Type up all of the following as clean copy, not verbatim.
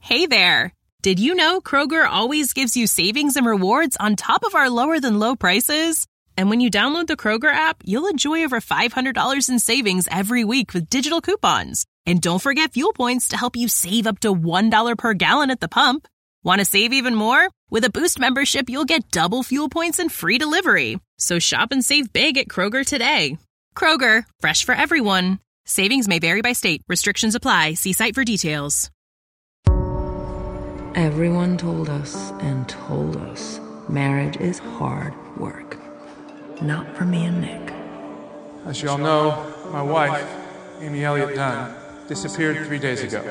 Hey there! Did you know Kroger always gives you savings and rewards on top of our lower-than-low prices? And when you download the Kroger app, you'll enjoy over $500 in savings every week with digital coupons. And don't forget fuel points to help you save up to $1 per gallon at the pump. Want to save even more? With a Boost membership, you'll get double fuel points and free delivery. So shop and save big at Kroger today. Kroger, fresh for everyone. Savings may vary by state. Restrictions apply. See site for details. Everyone told us and told us marriage is hard work. Not for me and Nick. As you all know, my wife, Amy Elliott Dunn, disappeared 3 days ago.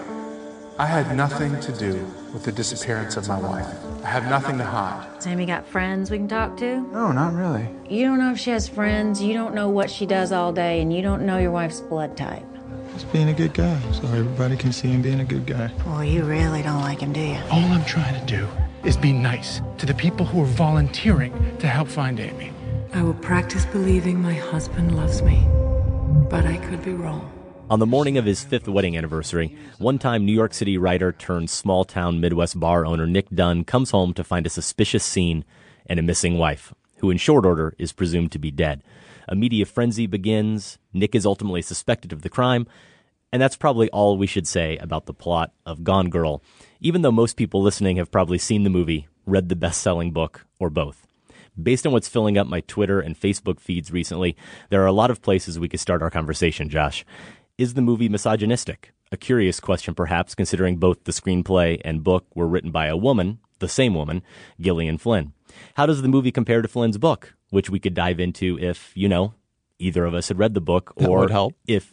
I had nothing to do with the disappearance of my wife. I have nothing to hide. Sammy got friends we can talk to? No, not really. You don't know if she has friends, you don't know what she does all day, and you don't know your wife's blood type. Just being a good guy, so everybody can see him being a good guy. Well, you really don't like him, do you? All I'm trying to do is be nice to the people who are volunteering to help find Amy. I will practice believing my husband loves me, but I could be wrong. On the morning of his 5th wedding anniversary, one-time New York City writer turned small-town Midwest bar owner Nick Dunn comes home to find a suspicious scene and a missing wife, who in short order is presumed to be dead. A media frenzy begins, Nick is ultimately suspected of the crime, and that's probably all we should say about the plot of Gone Girl, even though most people listening have probably seen the movie, read the best-selling book, or both. Based on what's filling up my Twitter and Facebook feeds recently, there are a lot of places we could start our conversation, Josh. Is the movie misogynistic? A curious question, perhaps, considering both the screenplay and book were written by a woman, the same woman, Gillian Flynn. How does the movie compare to Flynn's book, which we could dive into if, either of us had read the book, that or would help. If,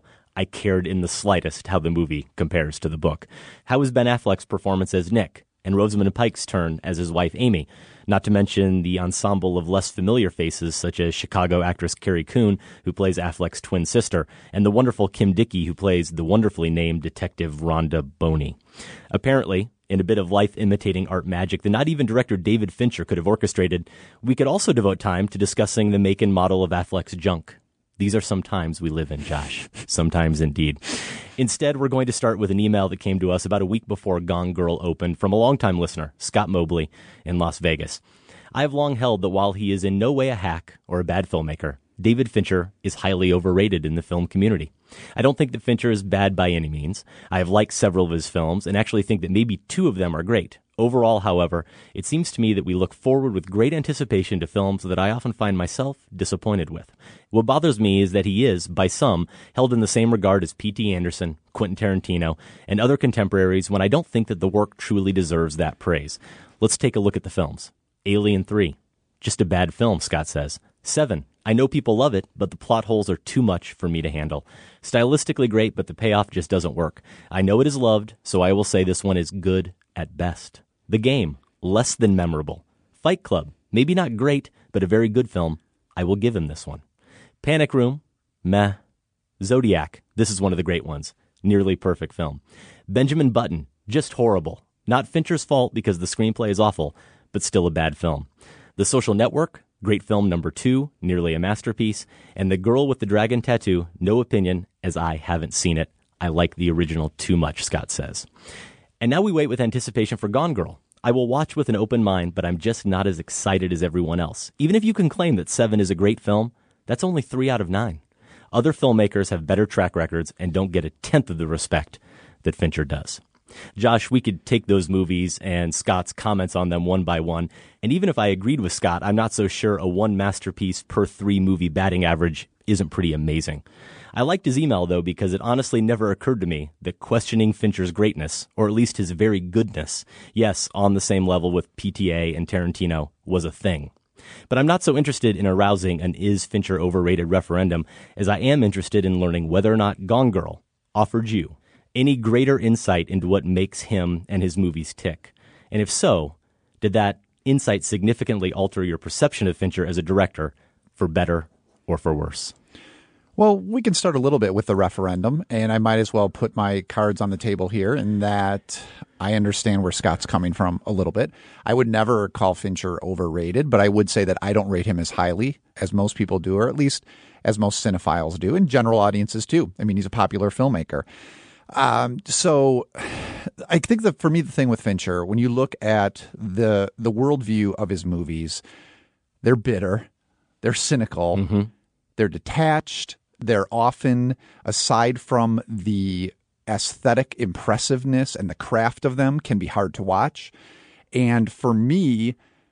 I cared in the slightest how the movie compares to the book. How is Ben Affleck's performance as Nick, and Rosamund Pike's turn as his wife Amy? Not to mention the ensemble of less familiar faces such as Chicago actress Carrie Coon, who plays Affleck's twin sister, and the wonderful Kim Dickey, who plays the wonderfully named Detective Rhonda Boney. Apparently, in a bit of life-imitating art magic that not even director David Fincher could have orchestrated, we could also devote time to discussing the make and model of Affleck's junk. These are some times we live in, Josh. Sometimes indeed. Instead, we're going to start with an email that came to us about a week before Gone Girl opened from a longtime listener, Scott Mobley, in Las Vegas. I have long held that while he is in no way a hack or a bad filmmaker, David Fincher is highly overrated in the film community. I don't think that Fincher is bad by any means. I have liked several of his films and actually think that maybe 2 of them are great. Overall, however, it seems to me that we look forward with great anticipation to films that I often find myself disappointed with. What bothers me is that he is, by some, held in the same regard as P.T. Anderson, Quentin Tarantino, and other contemporaries when I don't think that the work truly deserves that praise. Let's take a look at the films. Alien 3. Just a bad film, Scott says. 7. I know people love it, but the plot holes are too much for me to handle. Stylistically great, but the payoff just doesn't work. I know it is loved, so I will say this one is good at best. The Game, less than memorable. Fight Club, maybe not great, but a very good film. I will give him this one. Panic Room, meh. Zodiac, this is one of the great ones. Nearly perfect film. Benjamin Button, just horrible. Not Fincher's fault because the screenplay is awful, but still a bad film. The Social Network, great film number 2, nearly a masterpiece. And The Girl with the Dragon Tattoo, no opinion, as I haven't seen it. I like the original too much, Scott says. And now we wait with anticipation for Gone Girl. I will watch with an open mind, but I'm just not as excited as everyone else. Even if you can claim that 7 is a great film, that's only 3 out of 9. Other filmmakers have better track records and don't get a tenth of the respect that Fincher does. Josh, we could take those movies and Scott's comments on them one by one, and even if I agreed with Scott, I'm not so sure a 1 masterpiece per 3 movie batting average isn't pretty amazing. I liked his email, though, because it honestly never occurred to me that questioning Fincher's greatness, or at least his very goodness, yes, on the same level with PTA and Tarantino, was a thing. But I'm not so interested in arousing an is Fincher overrated referendum as I am interested in learning whether or not Gone Girl offered you any greater insight into what makes him and his movies tick. And if so, did that insight significantly alter your perception of Fincher as a director, for better or for worse? Well, we can start a little bit with the referendum, and I might as well put my cards on the table here in that I understand where Scott's coming from a little bit. I would never call Fincher overrated, but I would say that I don't rate him as highly as most people do, or at least as most cinephiles do, and general audiences too. I mean, he's a popular filmmaker. So I think that for me, the thing with Fincher, when you look at the worldview of his movies, they're bitter, they're cynical, they're detached, they're often, aside from the aesthetic impressiveness and the craft of them, can be hard to watch. And for me,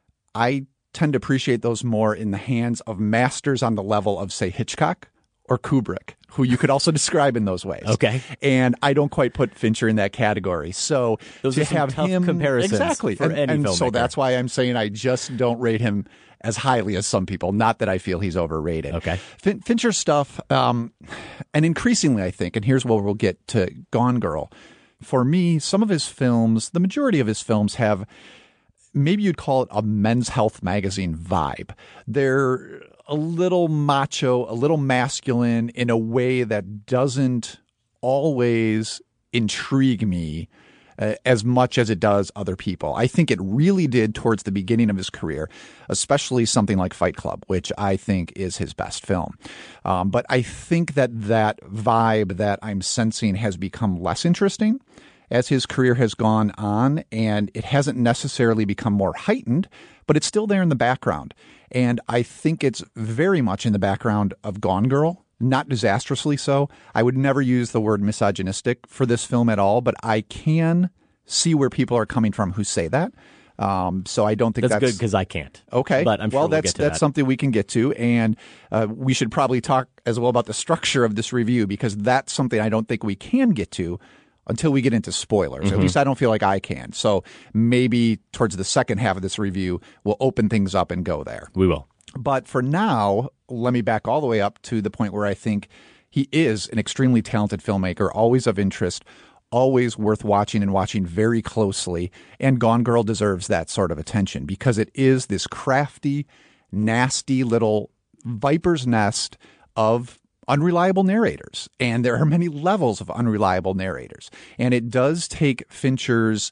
I tend to appreciate those more in the hands of masters on the level of, say, Hitchcock or Kubrick, who you could also describe in those ways. Okay. And I don't quite put Fincher in that category. So those to are some have tough him comparisons exactly, for any and filmmaker. so that's why I'm saying I just don't rate him as highly as some people. Not that I feel he's overrated. Okay. Fincher stuff, and increasingly, I think, and here's where we'll get to Gone Girl. For me, some of his films, the majority of his films have, maybe you'd call it a Men's Health magazine vibe. They're a little macho, a little masculine in a way that doesn't always intrigue me as much as it does other people. I think it really did towards the beginning of his career, especially something like Fight Club, which I think is his best film. But I think that vibe that I'm sensing has become less interesting as his career has gone on, and it hasn't necessarily become more heightened, but it's still there in the background. And I think it's very much in the background of Gone Girl, not disastrously so. I would never use the word misogynistic for this film at all, but I can see where people are coming from who say that. So I don't think that's good because I can't. Okay. But I'm sure we'll that's get to that. That's something we can get to. And we should probably talk as well about the structure of this review, because that's something I don't think we can get to until we get into spoilers. At least I don't feel like I can. So maybe towards the second half of this review, we'll open things up and go there. We will. But for now, let me back all the way up to the point where I think he is an extremely talented filmmaker, always of interest, always worth watching and watching very closely. And Gone Girl deserves that sort of attention because it is this crafty, nasty little viper's nest of unreliable narrators. And there are many levels of unreliable narrators. And it does take Fincher's,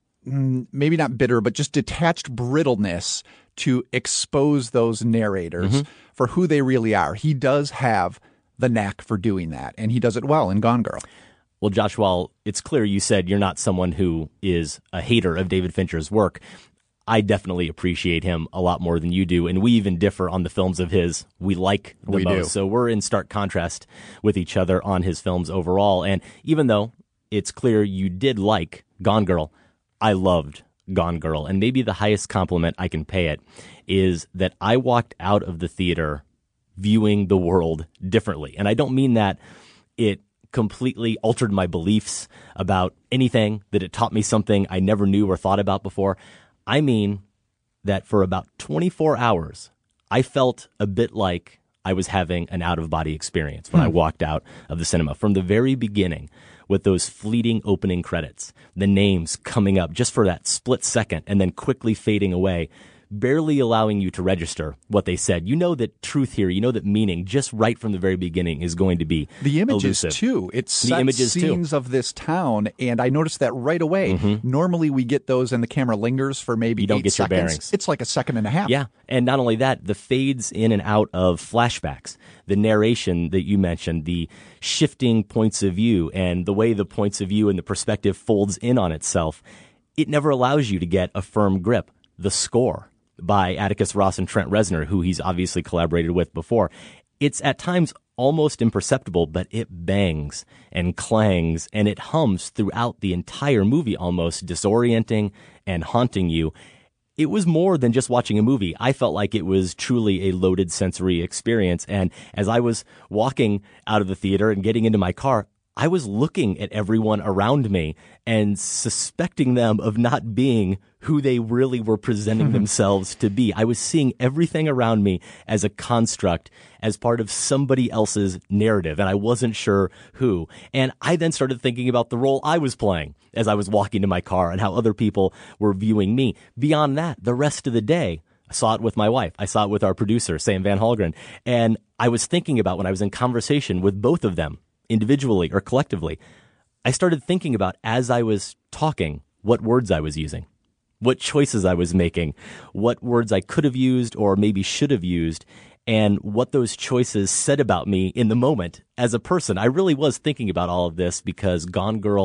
maybe not bitter, but just detached brittleness to expose those narrators for who they really are. He does have the knack for doing that, and he does it well in Gone Girl. Well, Josh, while it's clear you said you're not someone who is a hater of David Fincher's work, I definitely appreciate him a lot more than you do, and we even differ on the films of his we like the most. Do. So we're in stark contrast with each other on his films overall, and even though it's clear you did like Gone Girl, I loved Gone Girl, and maybe the highest compliment I can pay it is that I walked out of the theater viewing the world differently. And I don't mean that it completely altered my beliefs about anything, that it taught me something I never knew or thought about before. I mean that for about 24 hours, I felt a bit like I was having an out-of-body experience when I walked out of the cinema. From the very beginning, with those fleeting opening credits, the names coming up just for that split second and then quickly fading away, barely allowing you to register what they said. You know that truth here, you know that meaning just right from the very beginning is going to be the images elusive. Too. It the sets images scenes too. of this town, and I noticed that right away. Normally we get those and the camera lingers for maybe You don't 8 get your seconds. bearings. It's like a second and a half. Yeah, and not only that, the fades in and out of flashbacks, the narration that you mentioned, the shifting points of view, and the way the points of view and the perspective folds in on itself, it never allows you to get a firm grip. The score by Atticus Ross and Trent Reznor, who he's obviously collaborated with before, it's at times almost imperceptible, but it bangs and clangs and it hums throughout the entire movie, almost disorienting and haunting you. It was more than just watching a movie. I felt like it was truly a loaded sensory experience. And as I was walking out of the theater and getting into my car, I was looking at everyone around me and suspecting them of not being who they really were presenting themselves to be. I was seeing everything around me as a construct, as part of somebody else's narrative, and I wasn't sure who. And I then started thinking about the role I was playing as I was walking to my car and how other people were viewing me. Beyond that, the rest of the day, I saw it with my wife. I saw it with our producer, Sam Van Halgren. And I was thinking about when I was in conversation with both of them, individually or collectively, I started thinking about, as I was talking, what words I was using, what choices I was making, what words I could have used or maybe should have used, and what those choices said about me in the moment as a person. I really was thinking about all of this because Gone Girl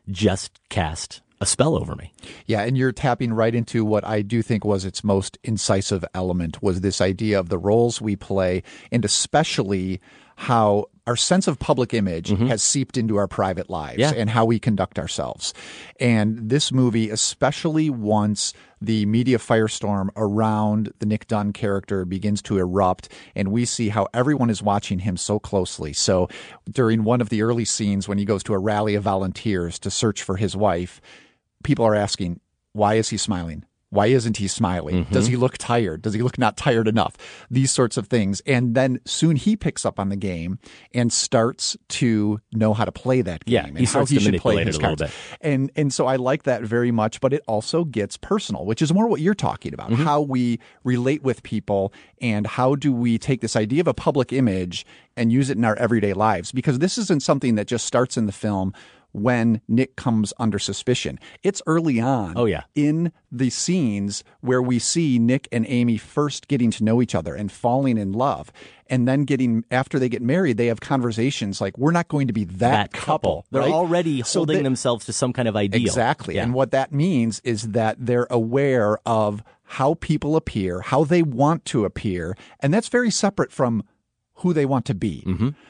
just cast a spell over me. Yeah, and you're tapping right into what I do think was its most incisive element, was this idea of the roles we play, and especially how our sense of public image has seeped into our private lives and how we conduct ourselves. And this movie, especially once the media firestorm around the Nick Dunn character begins to erupt, and we see how everyone is watching him so closely. So during one of the early scenes when he goes to a rally of volunteers to search for his wife, people are asking, why is he smiling? Why isn't he smiling? Does he look tired? Does he look not tired enough? These sorts of things. And then soon he picks up on the game and starts to know how to play that game and he how he should play his it a little cards. bit. And so I like that very much, but it also gets personal, which is more what you're talking about, how we relate with people and how do we take this idea of a public image and use it in our everyday lives. Because this isn't something that just starts in the film when Nick comes under suspicion. It's early on in the scenes where we see Nick and Amy first getting to know each other and falling in love. And then after they get married, they have conversations like, we're not going to be that couple. They're right? already holding themselves to some kind of ideal. Exactly. Yeah. And what that means is that they're aware of how people appear, how they want to appear. And that's very separate from who they want to be.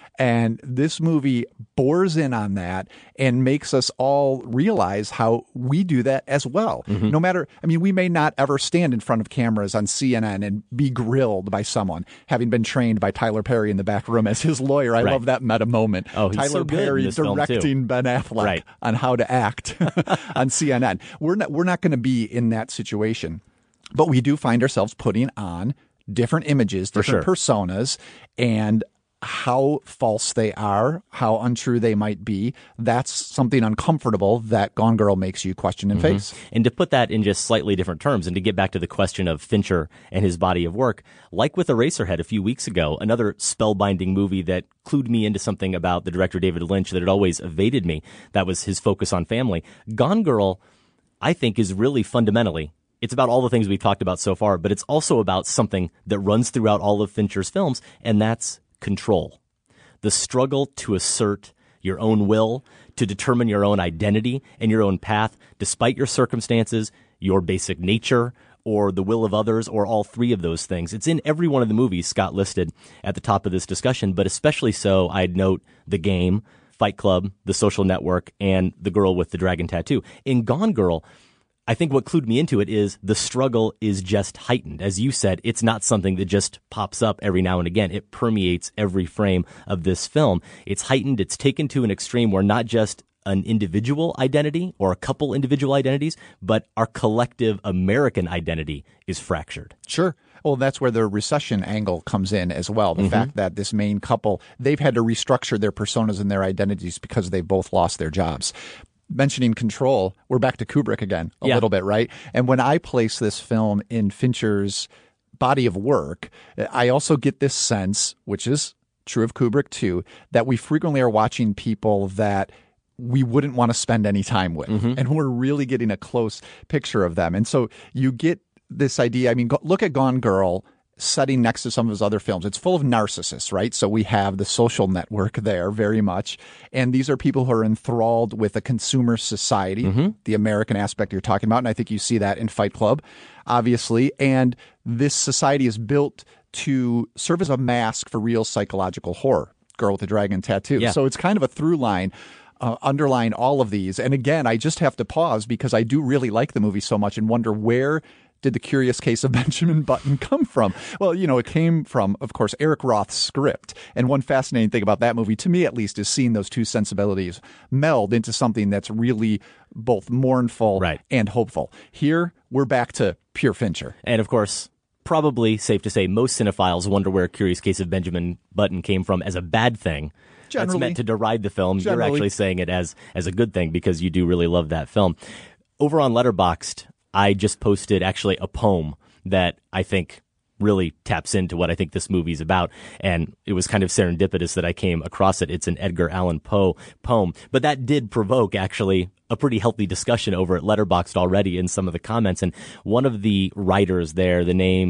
And this movie bores in on that and makes us all realize how we do that as well. No matter, I mean, we may not ever stand in front of cameras on CNN and be grilled by someone, having been trained by Tyler Perry in the back room as his lawyer. I love that meta moment. He's Tyler so good Perry in this film, directing too. Ben Affleck on how to act on CNN. We're not going to be in that situation, but we do find ourselves putting on different images, different personas, and how false they are, how untrue they might be. That's something uncomfortable that Gone Girl makes you question and face. And to put that in just slightly different terms, and to get back to the question of Fincher and his body of work, like with Eraserhead a few weeks ago, another spellbinding movie that clued me into something about the director David Lynch that had always evaded me, that was his focus on family. Gone Girl, I think, is really fundamentally, it's about all the things we've talked about so far, but it's also about something that runs throughout all of Fincher's films, and that's control. The struggle to assert your own will, to determine your own identity and your own path, despite your circumstances, your basic nature, or the will of others, or all three of those things. It's in every one of the movies Scott listed at the top of this discussion, but especially so, I'd note The Game, Fight Club, The Social Network, and The Girl with the Dragon Tattoo. In Gone Girl, I think what clued me into it is the struggle is just heightened. As you said, it's not something that just pops up every now and again. It permeates every frame of this film. It's heightened. It's taken to an extreme where not just an individual identity or a couple individual identities, but our collective American identity is fractured. Sure. Well, that's where the recession angle comes in as well. The fact that this main couple, they've had to restructure their personas and their identities because they've both lost their jobs. Mentioning control, we're back to Kubrick again a little bit, right? And when I place this film in Fincher's body of work, I also get this sense, which is true of Kubrick too, that we frequently are watching people that we wouldn't want to spend any time with. And we're really getting a close picture of them. And so you get this idea. I mean, look at Gone Girl setting next to some of his other films. It's full of narcissists, right? So we have The Social Network there very much. And these are people who are enthralled with a consumer society, the American aspect you're talking about. And I think you see that in Fight Club, obviously. And this society is built to serve as a mask for real psychological horror. Girl with the Dragon Tattoo. So it's kind of a through line underlying all of these. And again, I just have to pause because I do really like the movie so much and wonder, where did The Curious Case of Benjamin Button come from? Well, you know, it came from, of course, Eric Roth's script. And one fascinating thing about that movie, to me at least, is seeing those two sensibilities meld into something that's really both mournful and hopeful. Here, we're back to pure Fincher. And of course, probably safe to say most cinephiles wonder where Curious Case of Benjamin Button came from as a bad thing. Generally. That's meant to deride the film. You're actually saying it as a good thing because you do really love that film. Over on Letterboxd, I just posted actually a poem that I think really taps into what I think this movie's about. And it was kind of serendipitous that I came across it. It's an Edgar Allan Poe poem. But that did provoke actually a pretty healthy discussion over at Letterboxd already in some of the comments. And one of the writers there,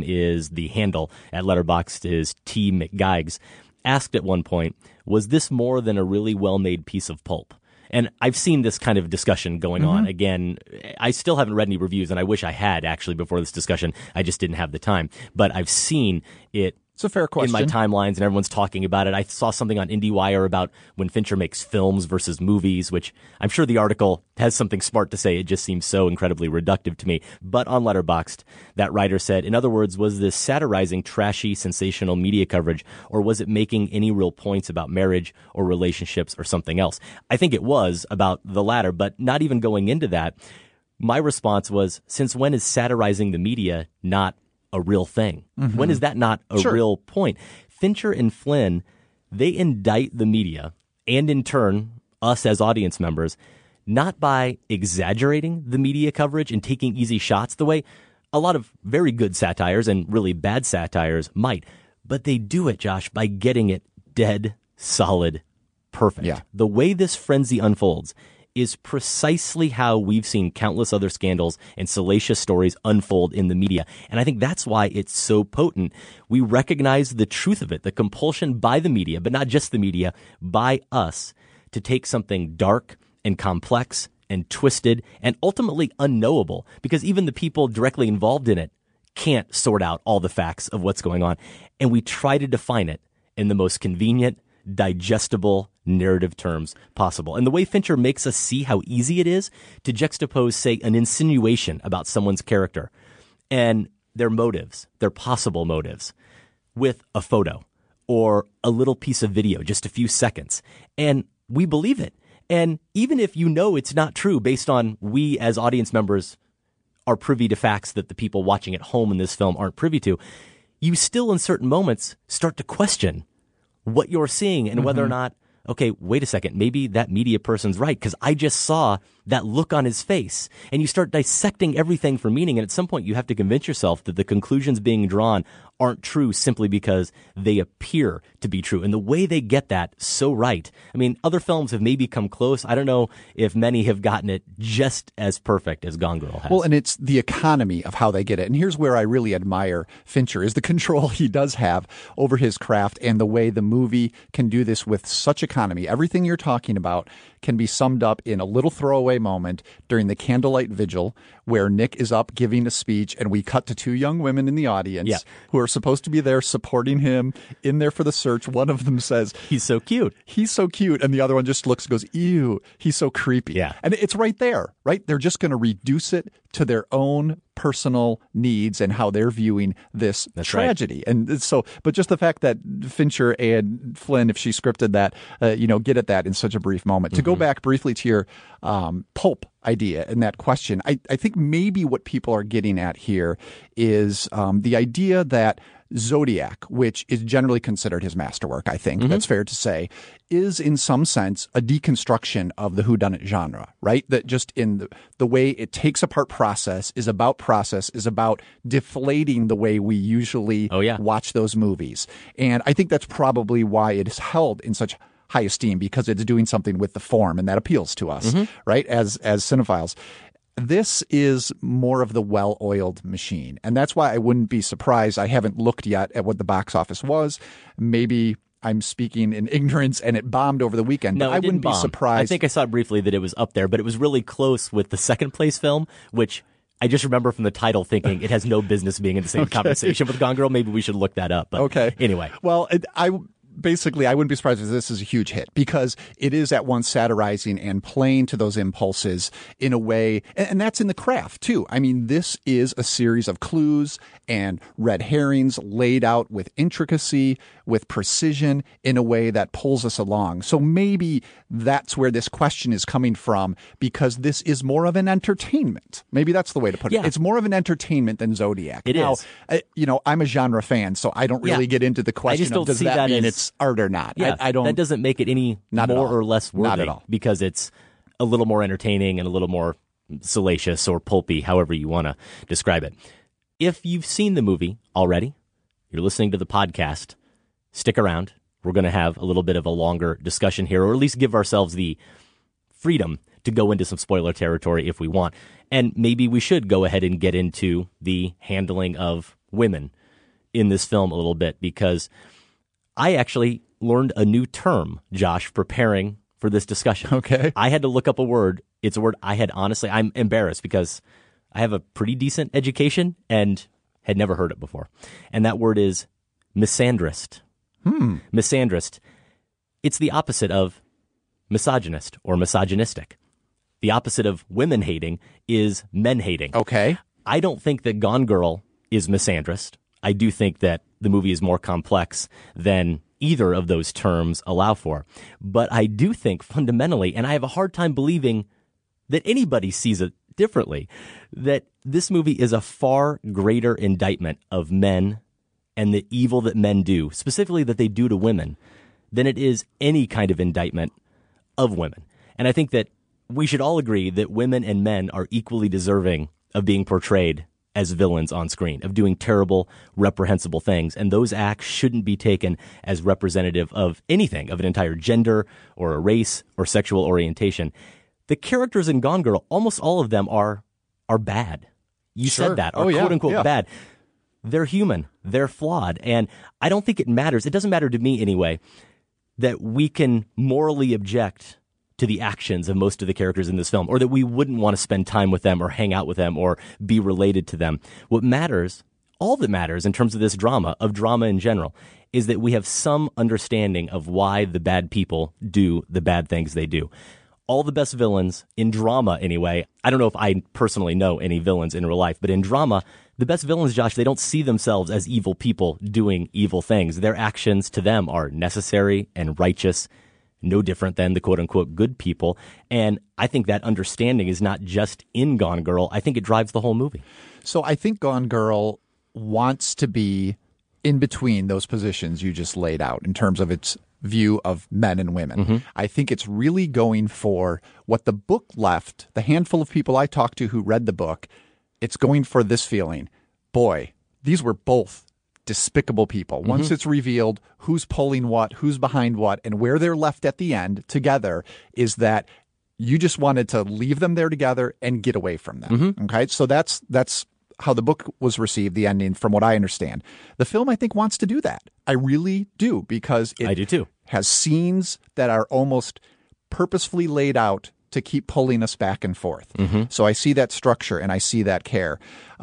the handle at Letterboxd is T. McGeigs, asked at one point, was this more than a really well-made piece of pulp? And I've seen this kind of discussion going on. Again, I still haven't read any reviews, and I wish I had actually before this discussion. I just didn't have the time. But I've seen it. It's a fair question. In my timelines, and everyone's talking about it. I saw something on IndieWire about when Fincher makes films versus movies, which I'm sure the article has something smart to say. It just seems so incredibly reductive to me. But on Letterboxd, that writer said, in other words, was this satirizing, trashy, sensational media coverage, or was it making any real points about marriage or relationships or something else? I think it was about the latter, but not even going into that. My response was, since when is satirizing the media not a real thing? When is that not a real point? Fincher and Flynn, they indict the media and in turn us as audience members, not by exaggerating the media coverage and taking easy shots the way a lot of very good satires and really bad satires might, but they do it, Josh, by getting it dead, solid, perfect. Yeah. The way this frenzy unfolds is precisely how we've seen countless other scandals and salacious stories unfold in the media. And I think that's why it's so potent. We recognize the truth of it, the compulsion by the media, but not just the media, by us to take something dark and complex and twisted and ultimately unknowable, because even the people directly involved in it can't sort out all the facts of what's going on. And we try to define it in the most convenient, digestible narrative terms possible. And the way Fincher makes us see how easy it is to juxtapose, say, an insinuation about someone's character and their motives, their possible motives, with a photo or a little piece of video, just a few seconds. And we believe it. And even if you know it's not true based on we as audience members are privy to facts that the people watching at home in this film aren't privy to, you still in certain moments start to question what you're seeing and whether or not, okay, wait a second, maybe that media person's right, because I just saw that look on his face. And you start dissecting everything for meaning, and at some point you have to convince yourself that the conclusions being drawn aren't true simply because they appear to be true. And the way they get that so right, I mean, other films have maybe come close. I don't know if many have gotten it just as perfect as Gone Girl has. Well, and it's the economy of how they get it. And here's where I really admire Fincher, is the control he does have over his craft and the way the movie can do this with such economy. Everything you're talking about can be summed up in a little throwaway moment during the candlelight vigil where Nick is up giving a speech and we cut to two young women in the audience who are supposed to be there supporting him in there for the search. One of them says, he's so cute. He's so cute. And the other one just looks and goes, ew, he's so creepy. Yeah. And it's right there, right? They're just going to reduce it to their own personal needs and how they're viewing this tragedy. Right. And so, but just the fact that Fincher and Flynn, if she scripted that, get at that in such a brief moment. To go back briefly to your pulp idea and that question, I think maybe what people are getting at here is the idea that Zodiac, which is generally considered his masterwork, I think that's fair to say, is in some sense a deconstruction of the whodunit genre, right? That just in the way it takes apart process, is about deflating the way we usually watch those movies. And I think that's probably why it is held in such high esteem, because it's doing something with the form, and that appeals to us, right, as cinephiles. This is more of the well-oiled machine. And that's why I wouldn't be surprised. I haven't looked yet at what the box office was. Maybe I'm speaking in ignorance and it bombed over the weekend. No, but I wouldn't be surprised. I think I saw briefly that it was up there, but it was really close with the second place film, which I just remember from the title thinking it has no business being in the same conversation with Gone Girl. Maybe we should look that up. But anyway. Well, basically, I wouldn't be surprised if this is a huge hit, because it is at once satirizing and playing to those impulses in a way, and that's in the craft too. I mean, this is a series of clues and red herrings laid out with intricacy, with precision, in a way that pulls us along. So maybe that's where this question is coming from, because this is more of an entertainment. Maybe that's the way to put it. It's more of an entertainment than Zodiac. It is. I'm a genre fan, so I don't really get into the question of does that mean it's art or not. Yeah, I don't. That doesn't make it any more or less worthy. Not at all. Because it's a little more entertaining and a little more salacious or pulpy, however you want to describe it. If you've seen the movie already, you're listening to the podcast, stick around. We're going to have a little bit of a longer discussion here, or at least give ourselves the freedom to go into some spoiler territory if we want. And maybe we should go ahead and get into the handling of women in this film a little bit, because I actually learned a new term, Josh, preparing for this discussion. Okay. I had to look up a word. It's a word I'm embarrassed because I have a pretty decent education and had never heard it before. And that word is misandrist. Misandrist. It's the opposite of misogynist or misogynistic. The opposite of women hating is men hating. Okay. I don't think that Gone Girl is misandrist. I do think that the movie is more complex than either of those terms allow for. But I do think fundamentally, and I have a hard time believing that anybody sees it differently, that this movie is a far greater indictment of men and the evil that men do, specifically that they do to women, than it is any kind of indictment of women. And I think that we should all agree that women and men are equally deserving of being portrayed as villains on screen, of doing terrible, reprehensible things. And those acts shouldn't be taken as representative of anything, of an entire gender or a race or sexual orientation. The characters in Gone Girl, almost all of them are bad. You said that, are quote unquote bad. They're human. They're flawed. And I don't think it matters. It doesn't matter to me anyway, that we can morally object to the actions of most of the characters in this film, or that we wouldn't want to spend time with them or hang out with them or be related to them. What matters, all that matters in terms of this drama, of drama in general, is that we have some understanding of why the bad people do the bad things they do. All the best villains, in drama anyway, I don't know if I personally know any villains in real life, but in drama, the best villains, Josh, they don't see themselves as evil people doing evil things. Their actions to them are necessary and righteous, no different than the quote-unquote good people. And I think that understanding is not just in Gone Girl. I think it drives the whole movie. So I think Gone Girl wants to be in between those positions you just laid out in terms of its view of men and women. Mm-hmm. I think it's really going for what the book left, the handful of people I talked to who read the book, it's going for this feeling. Boy, these were both despicable people. Once Mm-hmm. it's revealed who's pulling what, who's behind what, and where they're left at the end together, is that you just wanted to leave them there together and get away from them. Mm-hmm. Okay, so that's how the book was received, the ending, from what I understand. The film, I think, wants to do that. I really do, because I do too. Has scenes that are almost purposefully laid out to keep pulling us back and forth. Mm-hmm. So I see that structure and I see that care.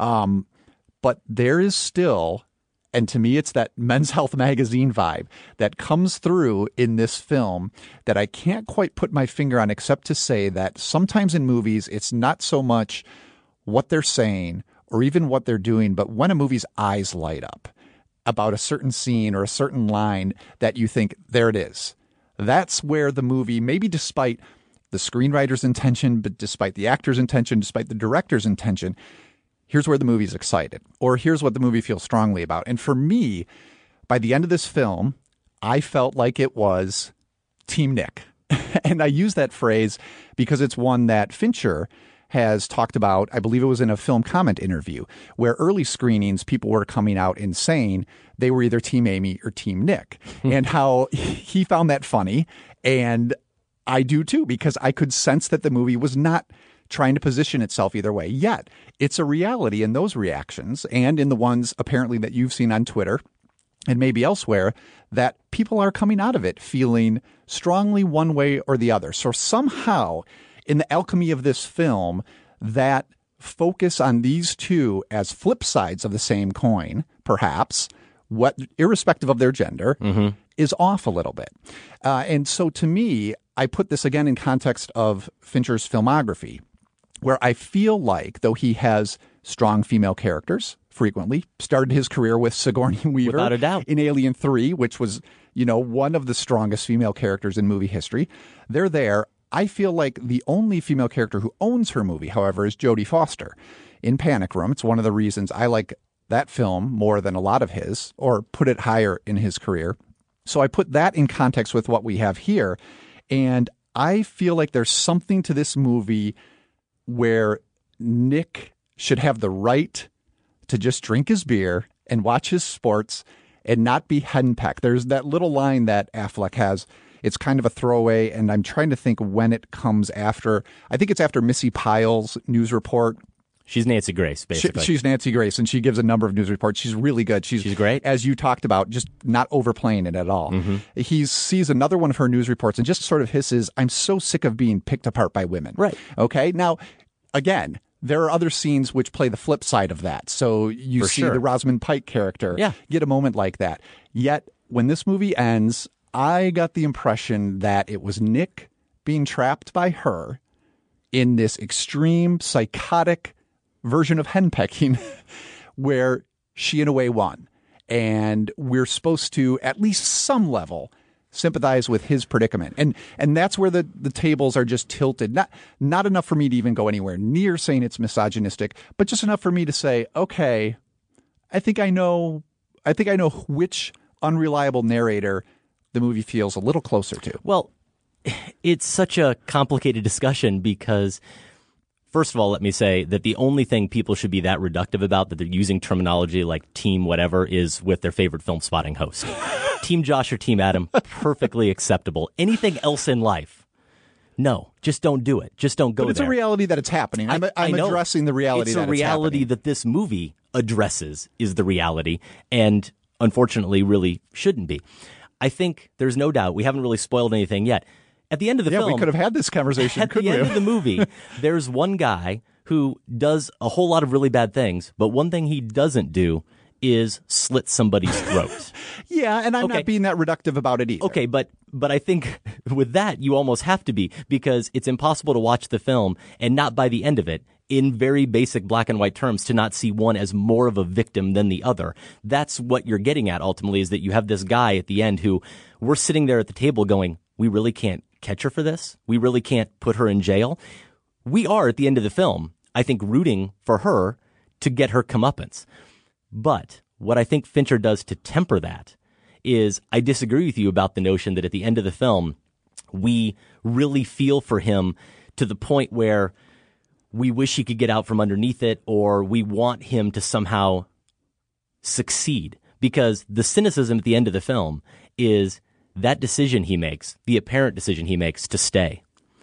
But there is still, and to me, it's that Men's Health magazine vibe that comes through in this film that I can't quite put my finger on, except to say that sometimes in movies, it's not so much what they're saying or even what they're doing, but when a movie's eyes light up about a certain scene or a certain line that you think, there it is. That's where the movie, maybe despite the screenwriter's intention, but despite the actor's intention, despite the director's intention, here's where the movie's excited, or here's what the movie feels strongly about. And for me, by the end of this film, I felt like it was Team Nick. And I use that phrase because it's one that Fincher has talked about. I believe it was in a film comment interview, where early screenings, people were coming out and saying they were either Team Amy or Team Nick, and how he found that funny. And I do too, because I could sense that the movie was not trying to position itself either way. Yet it's a reality in those reactions, and in the ones apparently that you've seen on Twitter and maybe elsewhere, that people are coming out of it feeling strongly one way or the other. So somehow, in the alchemy of this film, that focus on these two as flip sides of the same coin, perhaps, irrespective of their gender, Mm-hmm. is off a little bit. And so to me, I put this again in context of Fincher's filmography, where I feel like, though he has strong female characters frequently, started his career with Sigourney Weaver Without a doubt. in Alien 3, which was, one of the strongest female characters in movie history. They're there. I feel like the only female character who owns her movie, however, is Jodie Foster in Panic Room. It's one of the reasons I like that film more than a lot of his, or put it higher in his career. So I put that in context with what we have here. And I feel like there's something to this movie where Nick should have the right to just drink his beer and watch his sports and not be henpecked. There's that little line that Affleck has. It's kind of a throwaway, and I'm trying to think when it comes after. I think it's after Missy Pyle's news report. She's Nancy Grace, basically. She's Nancy Grace, and she gives a number of news reports. She's really good. She's great. As you talked about, just not overplaying it at all. Mm-hmm. He sees another one of her news reports and just sort of hisses, I'm so sick of being picked apart by women. Right. Okay. Now, again, there are other scenes which play the flip side of that. So you see the Rosamund Pike character get a moment like that. Yet, when this movie ends, I got the impression that it was Nick being trapped by her in this extreme psychotic version of henpecking where she in a way won. And we're supposed to, at least some level, sympathize with his predicament. And that's where the tables are just tilted. Not enough for me to even go anywhere near saying it's misogynistic, but just enough for me to say, okay, I think I know which unreliable narrator the movie feels a little closer to. Well, it's such a complicated discussion because, first of all, let me say that the only thing people should be that reductive about, that they're using terminology like team whatever, is with their favorite Film Spotting host. Team Josh or Team Adam, perfectly acceptable. Anything else in life, no, just don't do it. Just don't go there. But it's a reality that it's happening. I'm addressing the reality that it's happening. It's a reality that this movie addresses is the reality, and unfortunately really shouldn't be. I think there's no doubt, we haven't really spoiled anything yet. At the end of the film... Yeah, we could have had this conversation, couldn't we? At the end of the movie, there's one guy who does a whole lot of really bad things, but one thing he doesn't do is slit somebody's throat. Yeah, and I'm not being that reductive about it either. Okay, but I think with that, you almost have to be, because it's impossible to watch the film and not by the end of it, in very basic black and white terms, to not see one as more of a victim than the other. That's what you're getting at, ultimately, is that you have this guy at the end who, we're sitting there at the table going, we really can't catch her for this? We really can't put her in jail? We are, at the end of the film, I think, rooting for her to get her comeuppance. But what I think Fincher does to temper that is, I disagree with you about the notion that at the end of the film, we really feel for him to the point where we wish he could get out from underneath it, or we want him to somehow succeed. Because the cynicism at the end of the film is that decision he makes, the apparent decision he makes to stay.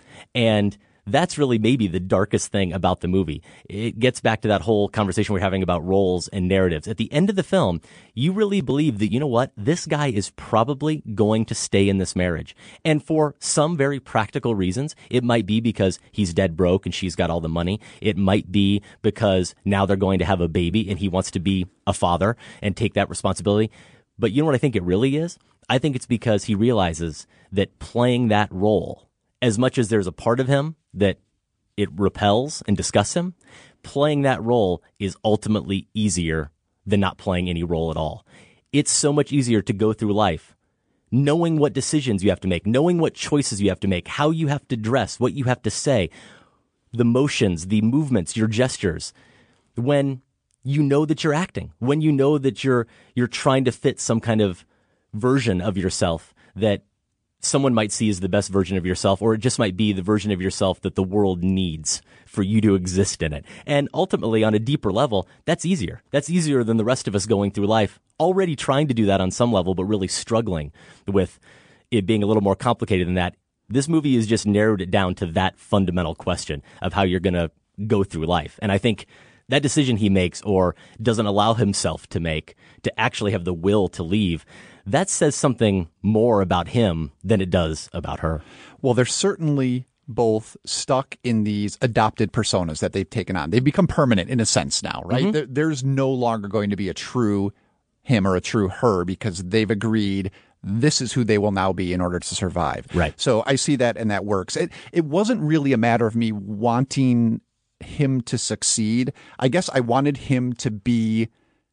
And that's really maybe the darkest thing about the movie. It gets back to that whole conversation we're having about roles and narratives. At the end of the film, you really believe that, you know what, this guy is probably going to stay in this marriage. And for some very practical reasons, it might be because he's dead broke and she's got all the money. It might be because now they're going to have a baby and he wants to be a father and take that responsibility. But you know what I think it really is? I think it's because he realizes that playing that role, as much as there's a part of him that it repels and disgusts him, playing that role is ultimately easier than not playing any role at all. It's so much easier to go through life knowing what decisions you have to make, knowing what choices you have to make, how you have to dress, what you have to say, the motions, the movements, your gestures, when you know that you're acting, when you know that you're trying to fit some kind of version of yourself that someone might see as the best version of yourself, or it just might be the version of yourself that the world needs for you to exist in it. And ultimately, on a deeper level, that's easier. That's easier than the rest of us going through life, already trying to do that on some level, but really struggling with it being a little more complicated than that. This movie has just narrowed it down to that fundamental question of how you're going to go through life. And I think that decision he makes, or doesn't allow himself to make, to actually have the will to leave, that says something more about him than it does about her. Well, they're certainly both stuck in these adopted personas that they've taken on. They've become permanent in a sense now, right? Mm-hmm. There's no longer going to be a true him or a true her, because they've agreed this is who they will now be in order to survive. Right. So I see that, and that works. It wasn't really a matter of me wanting him to succeed. I guess I wanted him to be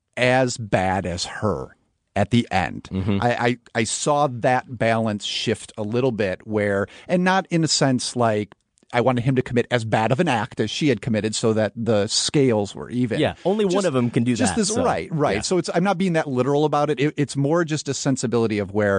as bad as her at the end. Mm-hmm. I saw that balance shift a little bit, where, and not in a sense like I wanted him to commit as bad of an act as she had committed so that the scales were even. Yeah, only one of them can do that. Right. Yeah. So I'm not being that literal about it. It's more just a sensibility of where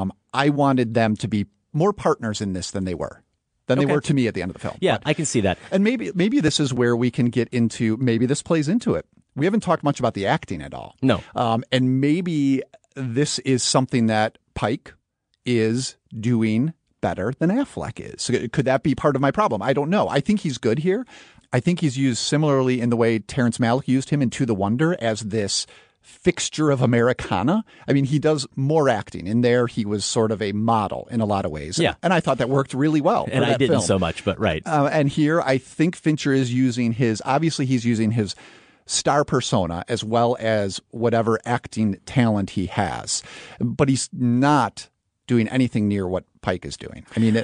I wanted them to be more partners in this than they were. They were to me at the end of the film. Yeah, I can see that. And maybe this is where we can get into, maybe this plays into it. We haven't talked much about the acting at all. No. And maybe this is something that Pike is doing better than Affleck is. So could that be part of my problem? I don't know. I think he's good here. I think he's used similarly in the way Terrence Malick used him in To the Wonder as this fixture of Americana. I mean, he does more acting. In there, he was sort of a model in a lot of ways. Yeah. And I thought that worked really well. And I didn't film. so much, but right. And here, I think Fincher is using his star persona as well as whatever acting talent he has. But he's not doing anything near what Pike is doing. I mean,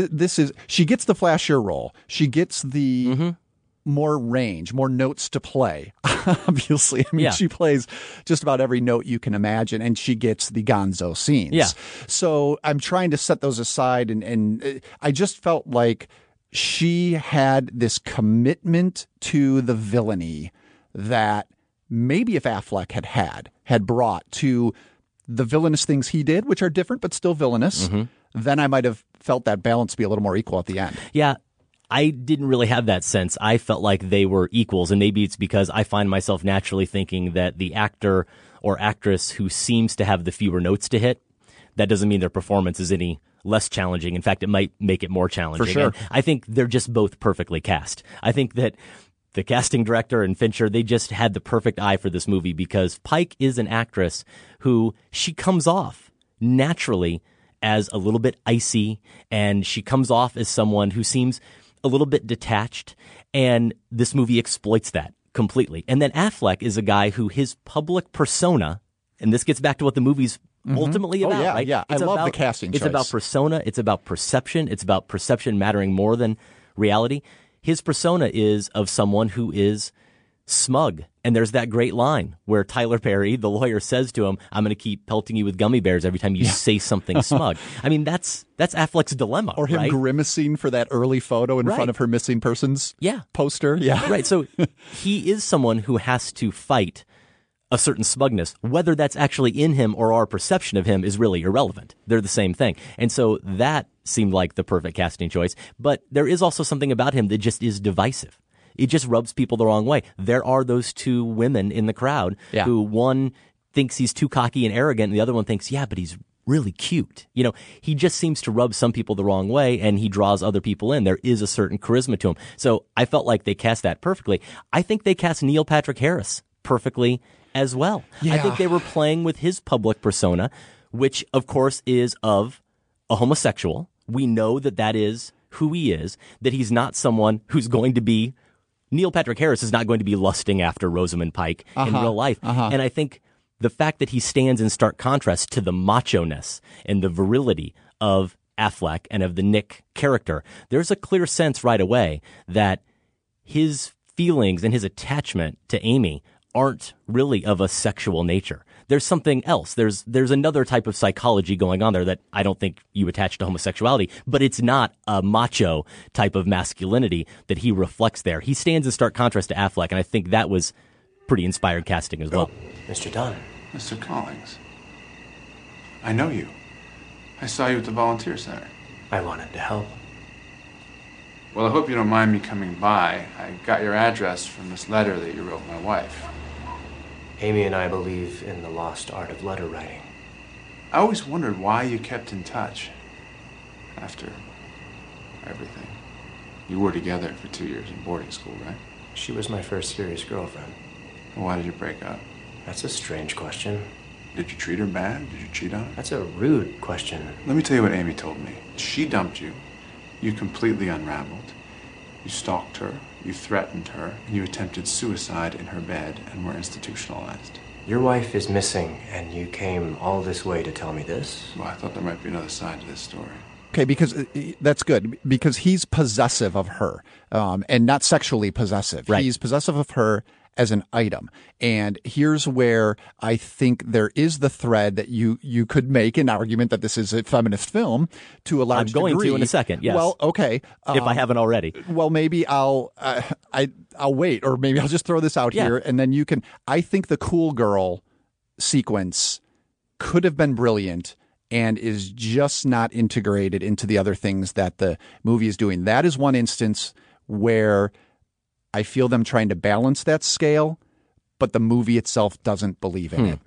she gets the flashier role. She gets the more range, more notes to play. Obviously, I mean, she plays just about every note you can imagine, and she gets the gonzo scenes. Yeah. So I'm trying to set those aside, and I just felt like she had this commitment to the villainy that maybe if Affleck had brought to the villainous things he did, which are different but still villainous, then I might have felt that balance be a little more equal at the end. Yeah. I didn't really have that sense. I felt like they were equals, and maybe it's because I find myself naturally thinking that the actor or actress who seems to have the fewer notes to hit, that doesn't mean their performance is any less challenging. In fact, it might make it more challenging. For sure. And I think they're just both perfectly cast. I think that the casting director and Fincher, they just had the perfect eye for this movie because Pike is an actress who she comes off naturally as a little bit icy, and she comes off as someone who seems a little bit detached, and this movie exploits that completely. And then Affleck is a guy who his public persona, and this gets back to what the movie's ultimately about, right? Yeah, I love the casting choice. It's about persona, it's about perception, it's about perception mattering more than reality. His persona is of someone who is smug. And there's that great line where Tyler Perry, the lawyer, says to him, I'm going to keep pelting you with gummy bears every time you say something smug. I mean, that's Affleck's dilemma, or him right? grimacing for that early photo in front of her missing persons poster. Yeah. Right. So he is someone who has to fight a certain smugness. Whether that's actually in him or our perception of him is really irrelevant. They're the same thing. And so that seemed like the perfect casting choice. But there is also something about him that just is divisive. It just rubs people the wrong way. There are those two women in the crowd who one thinks he's too cocky and arrogant, and the other one thinks, yeah, but he's really cute. You know, he just seems to rub some people the wrong way, and he draws other people in. There is a certain charisma to him. So I felt like they cast that perfectly. I think they cast Neil Patrick Harris perfectly as well. Yeah. I think they were playing with his public persona, which, of course, is of a homosexual. We know that that is who he is, that he's not someone who's going to be Neil Patrick Harris is not going to be lusting after Rosamund Pike in real life. And I think the fact that he stands in stark contrast to the macho-ness and the virility of Affleck and of the Nick character, there's a clear sense right away that his feelings and his attachment to Amy aren't really of a sexual nature. There's something else. There's another type of psychology going on there that I don't think you attach to homosexuality, but it's not a macho type of masculinity that he reflects there. He stands in stark contrast to Affleck, and I think that was pretty inspired casting as well. Mr. Dunn. Mr. Collins. I know you. I saw you at the Volunteer Center. I wanted to help. Well, I hope you don't mind me coming by. I got your address from this letter that you wrote my wife. Amy and I believe in the lost art of letter writing. I always wondered why you kept in touch after everything. You were together for 2 years in boarding school, right? She was my first serious girlfriend. Why did you break up? That's a strange question. Did you treat her bad? Did you cheat on her? That's a rude question. Let me tell you what Amy told me. She dumped you. You completely unraveled. You stalked her. You threatened her, and you attempted suicide in her bed and were institutionalized. Your wife is missing, and you came all this way to tell me this? Well, I thought there might be another side to this story. Okay, because that's good, because he's possessive of her, and not sexually possessive. Right. He's possessive of her as an item. And here's where I think there is the thread that you could make an argument that this is a feminist film to a large degree. I'm going to in a second, yes. Well, okay. If I haven't already. Well, maybe I'll wait, or maybe I'll just throw this out here, and then you can. I think the cool girl sequence could have been brilliant and is just not integrated into the other things that the movie is doing. That is one instance where I feel them trying to balance that scale, but the movie itself doesn't believe in it.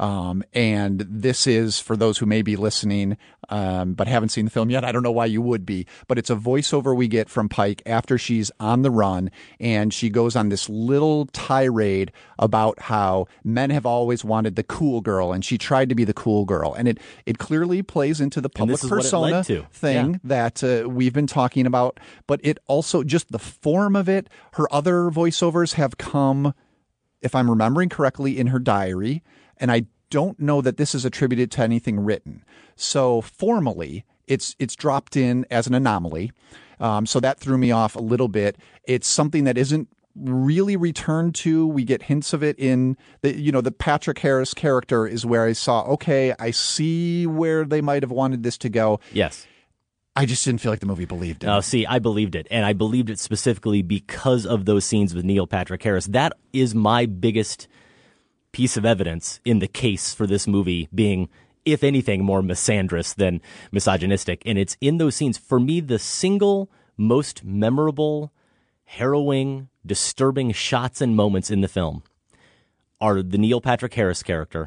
And this is, for those who may be listening but haven't seen the film yet, I don't know why you would be, but it's a voiceover we get from Pike after she's on the run, and she goes on this little tirade about how men have always wanted the cool girl, and she tried to be the cool girl. And it clearly plays into the public persona thing that we've been talking about, but it also, just the form of it, her other voiceovers have come, if I'm remembering correctly, in her diary, and I don't know that this is attributed to anything written. So formally, it's dropped in as an anomaly. So that threw me off a little bit. It's something that isn't really returned to. We get hints of it in the Patrick Harris character is where I saw, okay, I see where they might have wanted this to go. Yes. I just didn't feel like the movie believed it. Oh, see, I believed it. And I believed it specifically because of those scenes with Neil Patrick Harris. That is my biggest piece of evidence in the case for this movie being, if anything, more misandrous than misogynistic. And it's in those scenes. For me, the single most memorable, harrowing, disturbing shots and moments in the film are the Neil Patrick Harris character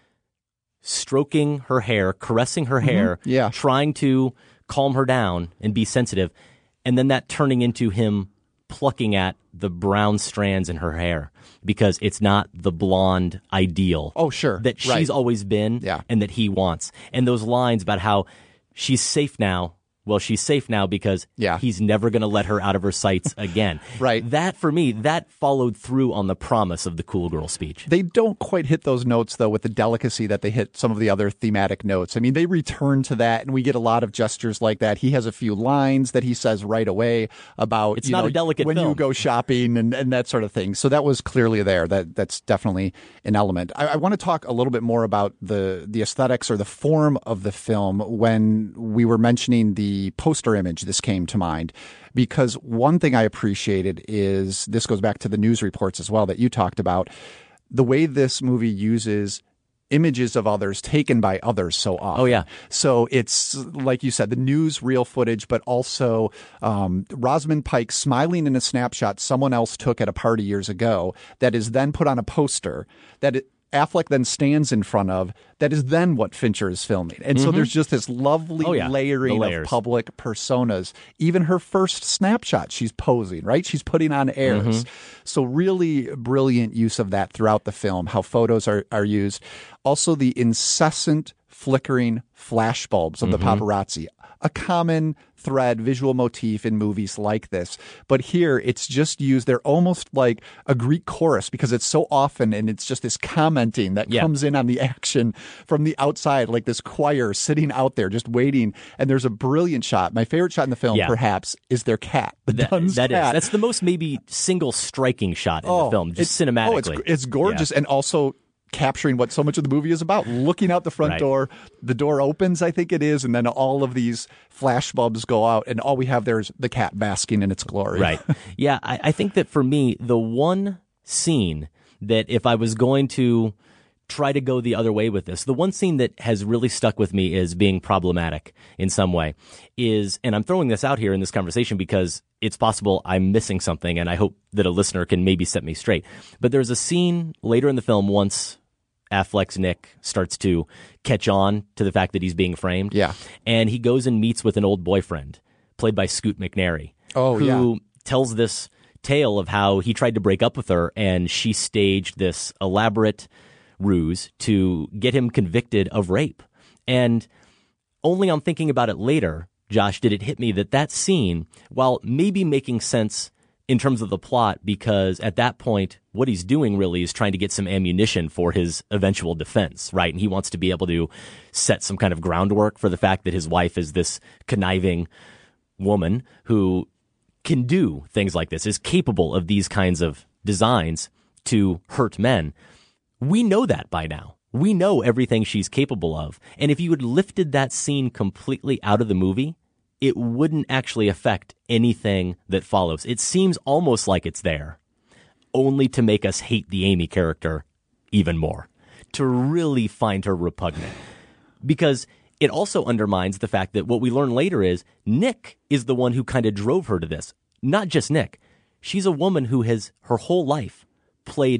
stroking her hair, caressing her hair, trying to calm her down and be sensitive, and then that turning into him plucking at the brown strands in her hair because it's not the blonde ideal that she's always been and that he wants. And those lines about how she's safe now. Well, she's safe now because he's never going to let her out of her sights again. That, for me, that followed through on the promise of the cool girl speech. They don't quite hit those notes, though, with the delicacy that they hit some of the other thematic notes. I mean, they return to that, and we get a lot of gestures like that. He has a few lines that he says right away about, it's not a delicate when film. You go shopping and that sort of thing. So that was clearly there. That's definitely an element. I want to talk a little bit more about the aesthetics or the form of the film. When we were mentioning the poster image, this came to mind, because one thing I appreciated is, this goes back to the news reports as well that you talked about, the way this movie uses images of others taken by others so often. Oh, yeah. So it's, like you said, the news real footage, but also Rosamund Pike smiling in a snapshot someone else took at a party years ago that is then put on a poster that Affleck then stands in front of, that is then what Fincher is filming. And so there's just this lovely layering of public personas. Even her first snapshot, she's posing, right? She's putting on airs. So really brilliant use of that throughout the film, how photos are used. Also the incessant flickering flashbulbs of the paparazzi, a common thread, visual motif in movies like this. But here it's just used. They're almost like a Greek chorus because it's so often, and it's just this commenting that comes in on the action from the outside, like this choir sitting out there just waiting. And there's a brilliant shot. My favorite shot in the film, perhaps, is their cat. The Dunn's cat. That's the most maybe single striking shot in the film, just cinematically. It's gorgeous, and also capturing what so much of the movie is about. Looking out the front door, the door opens, I think it is, and then all of these flashbulbs go out, and all we have there is the cat basking in its glory. Right. Yeah, I think that for me, the one scene that if I was going to try to go the other way with this, the one scene that has really stuck with me as being problematic in some way is, and I'm throwing this out here in this conversation because it's possible I'm missing something, and I hope that a listener can maybe set me straight. But there's a scene later in the film once Affleck's Nick starts to catch on to the fact that he's being framed. Yeah. And he goes and meets with an old boyfriend, played by Scoot McNairy, who tells this tale of how he tried to break up with her, and she staged this elaborate ruse to get him convicted of rape. And only on thinking about it later, Josh, did it hit me that that scene, while maybe making sense in terms of the plot, because at that point, what he's doing really is trying to get some ammunition for his eventual defense, right? And he wants to be able to set some kind of groundwork for the fact that his wife is this conniving woman who can do things like this, is capable of these kinds of designs to hurt men. We know that by now. We know everything she's capable of. And if you had lifted that scene completely out of the movie, it wouldn't actually affect anything that follows. It seems almost like it's there, only to make us hate the Amy character even more, to really find her repugnant. Because it also undermines the fact that what we learn later is Nick is the one who kind of drove her to this. Not just Nick. She's a woman who has her whole life played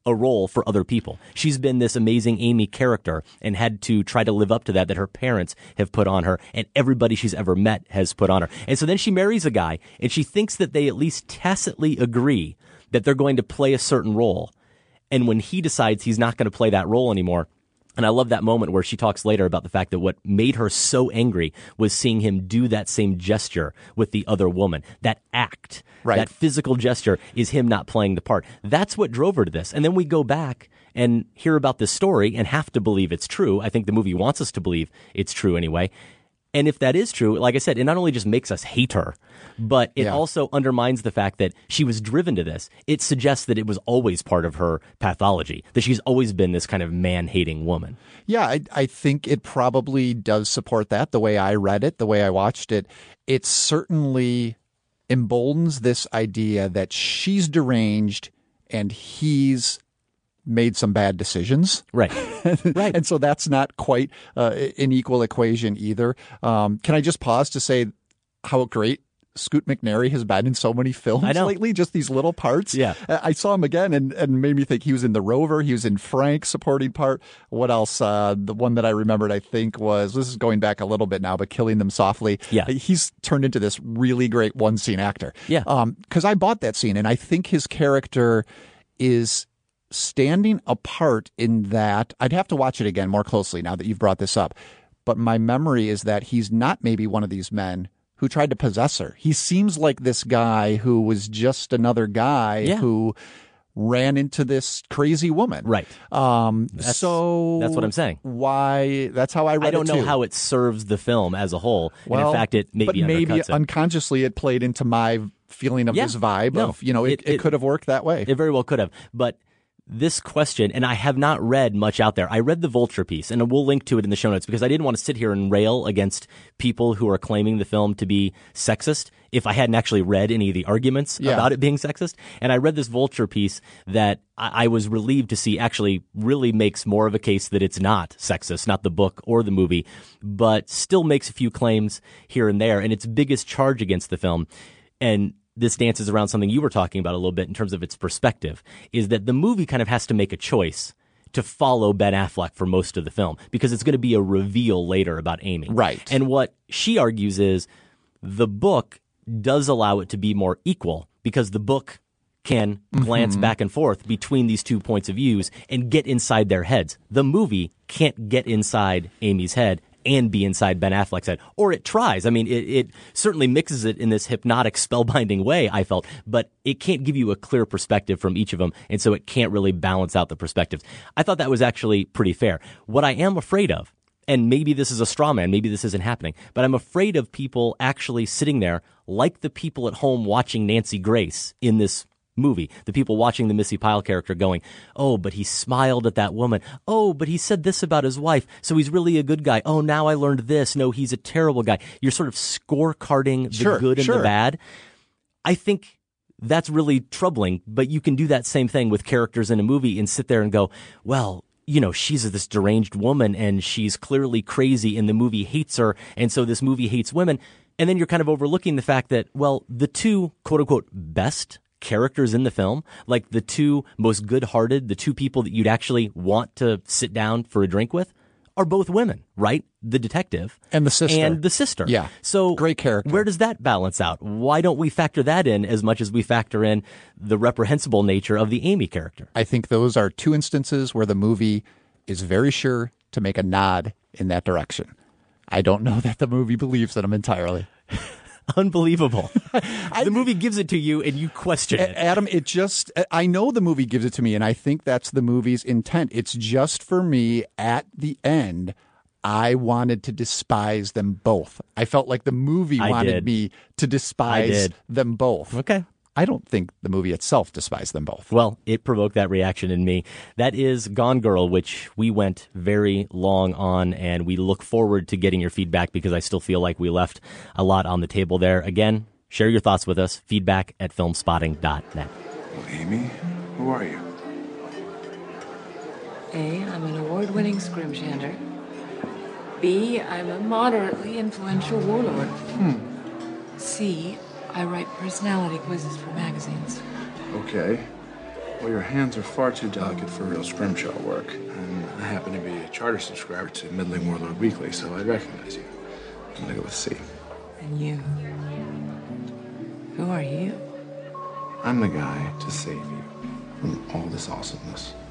a role for other people. She's been this amazing Amy character and had to try to live up to that her parents have put on her and everybody she's ever met has put on her. And so then she marries a guy and she thinks that they at least tacitly agree that they're going to play a certain role. And when he decides he's not going to play that role anymore, and I love that moment where she talks later about the fact that what made her so angry was seeing him do that same gesture with the other woman. That act, that physical gesture is him not playing the part. That's what drove her to this. And then we go back and hear about this story and have to believe it's true. I think the movie wants us to believe it's true anyway. And if that is true, like I said, it not only just makes us hate her, but it also undermines the fact that she was driven to this. It suggests that it was always part of her pathology, that she's always been this kind of man-hating woman. Yeah, I think it probably does support that, the way I read it, the way I watched it. It certainly emboldens this idea that she's deranged and he's made some bad decisions. Right. Right. And so that's not quite an equal equation either. Can I just pause to say how great Scoot McNairy has been in so many films lately, just these little parts. Yeah. I saw him again and made me think he was in The Rover. He was in Frank, supporting part. What else? The one that I remembered, I think, was, this is going back a little bit now, but Killing Them Softly. Yeah. He's turned into this really great one-scene actor. Yeah. Because I bought that scene, and I think his character is standing apart in that. I'd have to watch it again more closely now that you've brought this up. But my memory is that he's not maybe one of these men who tried to possess her. He seems like this guy who was just another guy who ran into this crazy woman. Right. That's what I'm saying. Why? That's how I read it. I don't know how it serves the film as a whole. Well, and in fact, it maybe undercuts it. Unconsciously it played into my feeling of this vibe of, it could have worked that way. It very well could have. But this question, and I have not read much out there. I read the Vulture piece, and we'll link to it in the show notes because I didn't want to sit here and rail against people who are claiming the film to be sexist if I hadn't actually read any of the arguments about it being sexist. And I read this Vulture piece that I was relieved to see actually really makes more of a case that it's not sexist, not the book or the movie, but still makes a few claims here and there. And its biggest charge against the film, and this dances around something you were talking about a little bit in terms of its perspective, is that the movie kind of has to make a choice to follow Ben Affleck for most of the film because it's going to be a reveal later about Amy. Right. And what she argues is the book does allow it to be more equal because the book can glance back and forth between these two points of views and get inside their heads. The movie can't get inside Amy's head and be inside Ben Affleck's head. Or it tries. I mean, it certainly mixes it in this hypnotic, spellbinding way, I felt, but it can't give you a clear perspective from each of them, and so it can't really balance out the perspectives. I thought that was actually pretty fair. What I am afraid of, and maybe this is a straw man, maybe this isn't happening, but I'm afraid of people actually sitting there like the people at home watching Nancy Grace in this movie, the people watching the Missy Pyle character going, oh, but he smiled at that woman. Oh, but he said this about his wife, so he's really a good guy. Oh, now I learned this. No, he's a terrible guy. You're sort of scorecarding the good and the bad. I think that's really troubling, but you can do that same thing with characters in a movie and sit there and go, well, she's this deranged woman and she's clearly crazy and the movie hates her, and so this movie hates women. And then you're kind of overlooking the fact that, well, the two quote-unquote best characters in the film, like the two most good-hearted, the two people that you'd actually want to sit down for a drink with, are both women, right? The detective and the sister. Yeah. So great character. Where does that balance out? Why don't we factor that in as much as we factor in the reprehensible nature of the Amy character? I think those are two instances where the movie is very sure to make a nod in that direction. I don't know that the movie believes in them entirely. Unbelievable. The movie gives it to you and you question it. Adam, I know the movie gives it to me and I think that's the movie's intent. It's just for me at the end, I wanted to despise them both. I felt like the movie wanted me to despise them both. Okay. I don't think the movie itself despised them both. Well, it provoked that reaction in me. That is Gone Girl, which we went very long on, and we look forward to getting your feedback because I still feel like we left a lot on the table there. Again, share your thoughts with us. Feedback@filmspotting.net. Well, Amy, who are you? A, I'm an award-winning scrimshander. B, I'm a moderately influential warlord. C, I write personality quizzes for magazines. Okay. Well, your hands are far too delicate for real scrimshaw work. And I happen to be a charter subscriber to Middling Warlord Weekly, so I recognize you. I'm gonna go with C. And you? Who are you? I'm the guy to save you from all this awesomeness.